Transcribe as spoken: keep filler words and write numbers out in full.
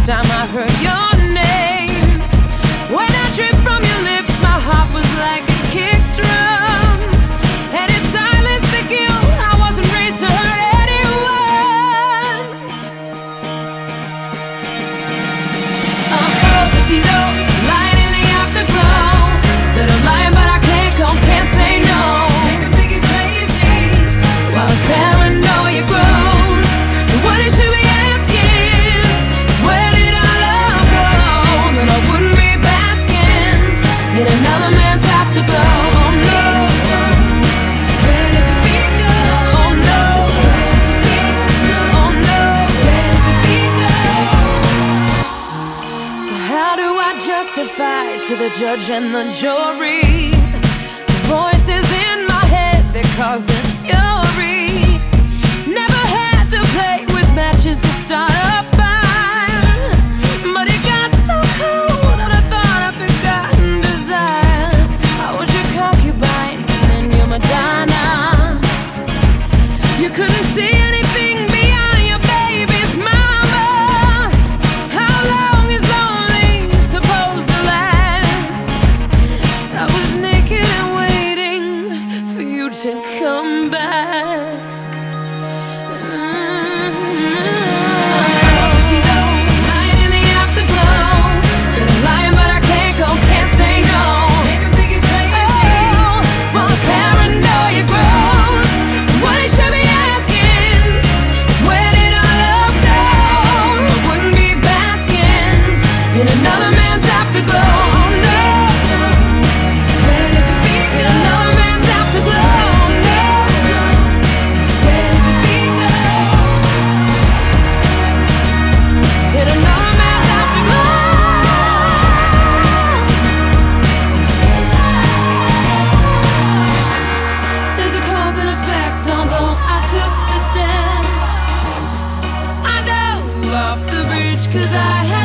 first time I heard your name. When I tripped from your lips, my heart was like a kick drum, and it silenced the guilt. I wasn't raised to hurt anyone. Uh-oh, 'cause you know, lying in the afterglow, that I'm lying but I can't go, can't say no. Make 'em think it's crazy, while it's paranoia grows. And what it should be asking is, where did our love go? Then I wouldn't be basking in another man's afterglow. Oh no, where did the beat go? Oh no, where's the beat go? Oh no, where did the beat go? So how do I justify to the judge and the jury the voices in my head that cause this fury? Never had to play with matches to start a fire, but it got so cold that I thought I'd forgotten desire. I was your concubine and then you're Madonna. You couldn't see anything beyond your baby's mama. How long is lonely supposed to last? I was naked and waiting for you to come back. Cause I had